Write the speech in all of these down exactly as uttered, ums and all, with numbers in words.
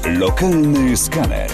Lokalny skaner.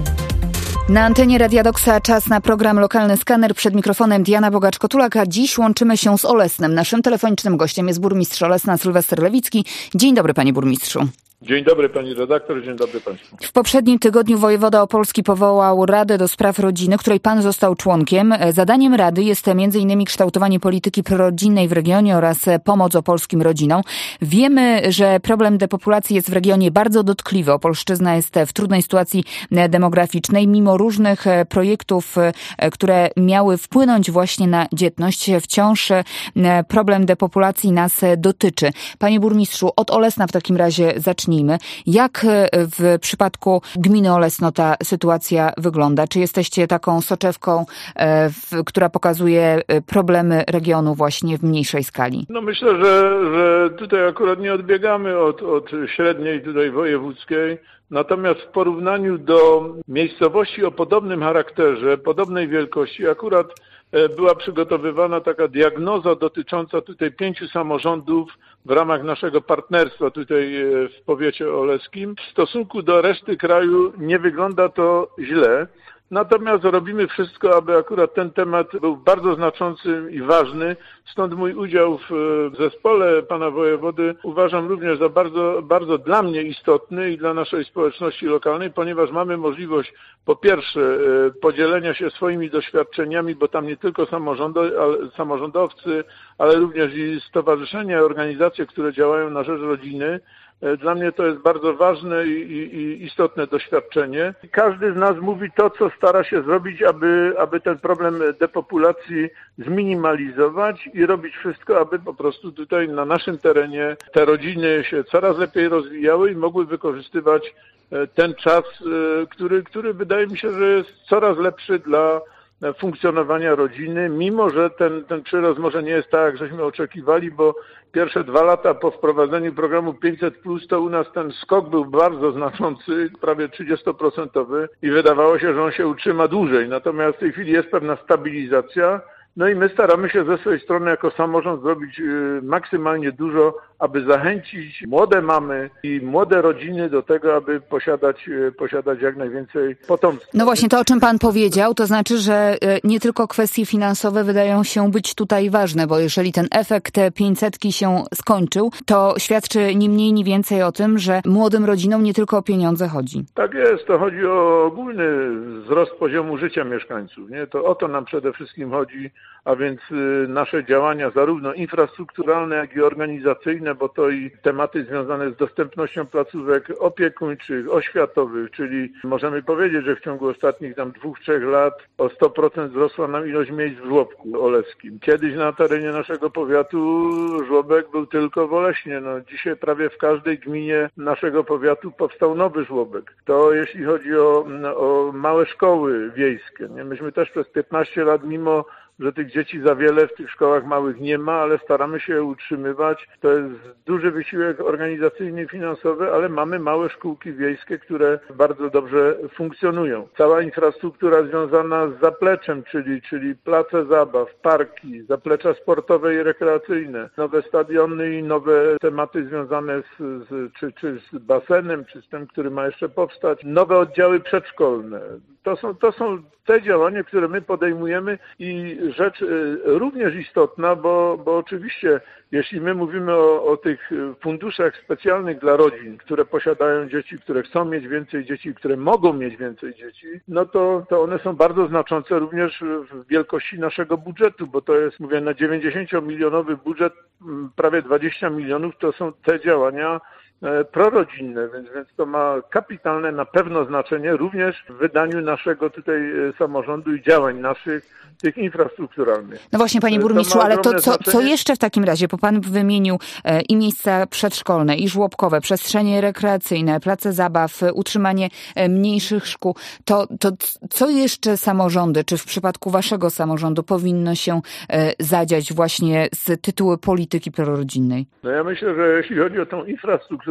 Na antenie Radia Doksa czas na program Lokalny Skaner. Przed mikrofonem Diana Bogacz-Kotulak, a dziś łączymy się z Olesnem. Naszym telefonicznym gościem jest burmistrz Olesna Sylwester Lewicki. Dzień dobry, panie burmistrzu. Dzień dobry pani redaktor, dzień dobry państwu. W poprzednim tygodniu wojewoda opolski powołał Radę do Spraw Rodziny, której pan został członkiem. Zadaniem Rady jest między innymi kształtowanie polityki prorodzinnej w regionie oraz pomoc opolskim rodzinom. Wiemy, że problem depopulacji jest w regionie bardzo dotkliwy. Opolszczyzna jest w trudnej sytuacji demograficznej. Mimo różnych projektów, które miały wpłynąć właśnie na dzietność, wciąż problem depopulacji nas dotyczy. Panie burmistrzu, od Olesna w takim razie zacznijmy. Jak w przypadku gminy Olesno ta sytuacja wygląda? Czy jesteście taką soczewką, w, która pokazuje problemy regionu właśnie w mniejszej skali? No myślę, że, że tutaj akurat nie odbiegamy od, od średniej tutaj wojewódzkiej. Natomiast w porównaniu do miejscowości o podobnym charakterze, podobnej wielkości, akurat była przygotowywana taka diagnoza dotycząca tutaj pięciu samorządów w ramach naszego partnerstwa tutaj w powiecie oleskim. W stosunku do reszty kraju nie wygląda to źle. Natomiast robimy wszystko, aby akurat ten temat był bardzo znaczący i ważny. Stąd mój udział w zespole pana wojewody uważam również za bardzo, bardzo dla mnie istotny i dla naszej społeczności lokalnej, ponieważ mamy możliwość po pierwsze podzielenia się swoimi doświadczeniami, bo tam nie tylko samorządy, ale, samorządowcy, ale również i stowarzyszenia, organizacje, które działają na rzecz rodziny. Dla mnie to jest bardzo ważne i, i, i istotne doświadczenie. Każdy z nas mówi to, co stara się zrobić, aby, aby ten problem depopulacji zminimalizować i robić wszystko, aby po prostu tutaj na naszym terenie te rodziny się coraz lepiej rozwijały i mogły wykorzystywać ten czas, który, który wydaje mi się, że jest coraz lepszy dla funkcjonowania rodziny, mimo że ten, ten przyrost może nie jest tak, jak żeśmy oczekiwali, bo pierwsze dwa lata po wprowadzeniu programu pięćset plus to u nas ten skok był bardzo znaczący, prawie trzydziestoprocentowy i wydawało się, że on się utrzyma dłużej. Natomiast w tej chwili jest pewna stabilizacja. No i my staramy się ze swojej strony jako samorząd zrobić maksymalnie dużo, aby zachęcić młode mamy i młode rodziny do tego, aby posiadać, posiadać jak najwięcej potomstwa. No właśnie to, o czym pan powiedział, to znaczy, że nie tylko kwestie finansowe wydają się być tutaj ważne, bo jeżeli ten efekt pięćsetki się skończył, to świadczy ni mniej, ni więcej o tym, że młodym rodzinom nie tylko o pieniądze chodzi. Tak jest, to chodzi o ogólny wzrost poziomu życia mieszkańców. Nie? To o to nam przede wszystkim chodzi, a więc nasze działania zarówno infrastrukturalne, jak i organizacyjne, bo to i tematy związane z dostępnością placówek opiekuńczych, oświatowych, czyli możemy powiedzieć, że w ciągu ostatnich tam dwóch, trzech lat o sto procent wzrosła nam ilość miejsc w żłobku oleskim. Kiedyś na terenie naszego powiatu żłobek był tylko w Oleśnie. No, dzisiaj prawie w każdej gminie naszego powiatu powstał nowy żłobek. To jeśli chodzi o, o małe szkoły wiejskie. Nie? Myśmy też przez piętnaście lat, mimo że tych dzieci za wiele w tych szkołach małych nie ma, ale staramy się je utrzymywać. To jest duży wysiłek organizacyjny i finansowy, ale mamy małe szkółki wiejskie, które bardzo dobrze funkcjonują. Cała infrastruktura związana z zapleczem, czyli, czyli place zabaw, parki, zaplecza sportowe i rekreacyjne, nowe stadiony i nowe tematy związane z, z, czy, czy z basenem, czy z tym, który ma jeszcze powstać, nowe oddziały przedszkolne. To są, to są te działania, które my podejmujemy i rzecz również istotna, bo, bo oczywiście jeśli my mówimy o, o tych funduszach specjalnych dla rodzin, które posiadają dzieci, które chcą mieć więcej dzieci, które mogą mieć więcej dzieci, no to, to one są bardzo znaczące również w wielkości naszego budżetu, bo to jest, mówię, na dziewięćdziesięciomilionowy budżet prawie dwadzieścia milionów to są te działania prorodzinne, więc, więc to ma kapitalne na pewno znaczenie również w wydaniu naszego tutaj samorządu i działań naszych, tych infrastrukturalnych. No właśnie, panie burmistrzu, ale to co, co jeszcze w takim razie, bo pan wymienił e, i miejsca przedszkolne, i żłobkowe, przestrzenie rekreacyjne, place zabaw, utrzymanie e, mniejszych szkół, to, to co jeszcze samorządy, czy w przypadku waszego samorządu powinno się e, zadziać właśnie z tytułu polityki prorodzinnej? No ja myślę, że jeśli chodzi o tą infrastrukturę,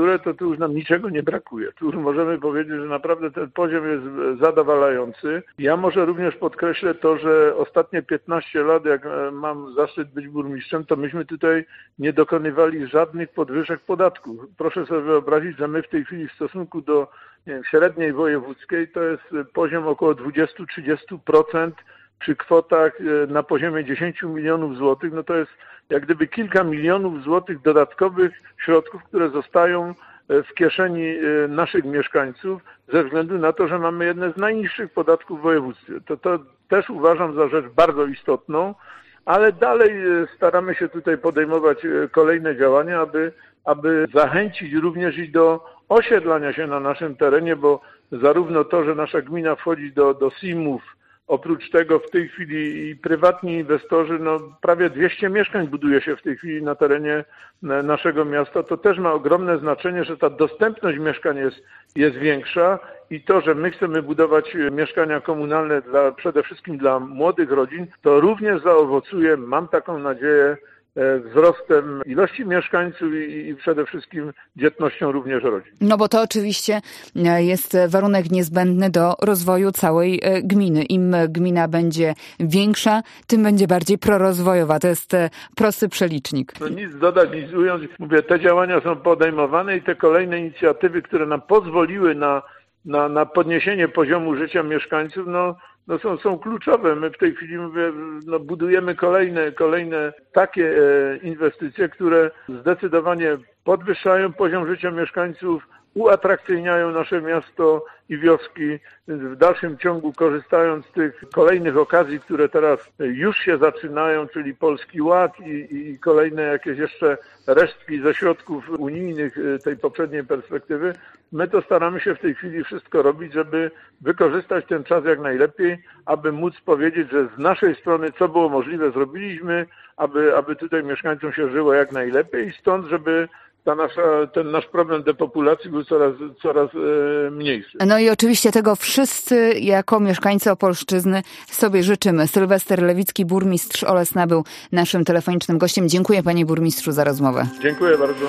infrastrukturę, to tu już nam niczego nie brakuje. Tu już możemy powiedzieć, że naprawdę ten poziom jest zadowalający. Ja może również podkreślę to, że ostatnie piętnaście lat, jak mam zaszczyt być burmistrzem, to myśmy tutaj nie dokonywali żadnych podwyżek podatków. Proszę sobie wyobrazić, że my w tej chwili w stosunku do nie wiem, średniej wojewódzkiej to jest poziom około dwadzieścia do trzydziestu procent przy kwotach na poziomie dziesięć milionów złotych. No to jest jak gdyby kilka milionów złotych dodatkowych środków, które zostają w kieszeni naszych mieszkańców ze względu na to, że mamy jedne z najniższych podatków w województwie. To, to też uważam za rzecz bardzo istotną, ale dalej staramy się tutaj podejmować kolejne działania, aby, aby zachęcić również i do osiedlania się na naszym terenie, bo zarówno to, że nasza gmina wchodzi do, do S I M-ów, oprócz tego w tej chwili i prywatni inwestorzy, no prawie dwieście mieszkań buduje się w tej chwili na terenie naszego miasta. To też ma ogromne znaczenie, że ta dostępność mieszkań jest, jest większa i to, że my chcemy budować mieszkania komunalne dla, przede wszystkim dla młodych rodzin, to również zaowocuje, mam taką nadzieję, wzrostem ilości mieszkańców i, i przede wszystkim dzietnością również rodzin. No bo to oczywiście jest warunek niezbędny do rozwoju całej gminy. Im gmina będzie większa, tym będzie bardziej prorozwojowa. To jest prosty przelicznik. No nic dodać, nic ująć. Mówię, te działania są podejmowane i te kolejne inicjatywy, które nam pozwoliły na, na, na podniesienie poziomu życia mieszkańców, no No są, są kluczowe. My w tej chwili mówię, no budujemy kolejne, kolejne takie e, inwestycje, które zdecydowanie podwyższają poziom życia mieszkańców, uatrakcyjniają nasze miasto i wioski, więc w dalszym ciągu korzystając z tych kolejnych okazji, które teraz już się zaczynają, czyli Polski Ład i, i kolejne jakieś jeszcze resztki ze środków unijnych tej poprzedniej perspektywy, my to staramy się w tej chwili wszystko robić, żeby wykorzystać ten czas jak najlepiej, aby móc powiedzieć, że z naszej strony co było możliwe zrobiliśmy, aby, aby tutaj mieszkańcom się żyło jak najlepiej i stąd, żeby Ta nasza, ten nasz problem depopulacji był coraz, coraz e, mniejszy. No i oczywiście tego wszyscy jako mieszkańcy Opolszczyzny sobie życzymy. Sylwester Lewicki, burmistrz Olesna, był naszym telefonicznym gościem. Dziękuję panie burmistrzu za rozmowę. Dziękuję bardzo.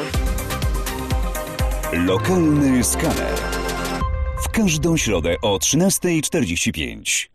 Lokalny skaner. W każdą środę o trzynasta czterdzieści pięć.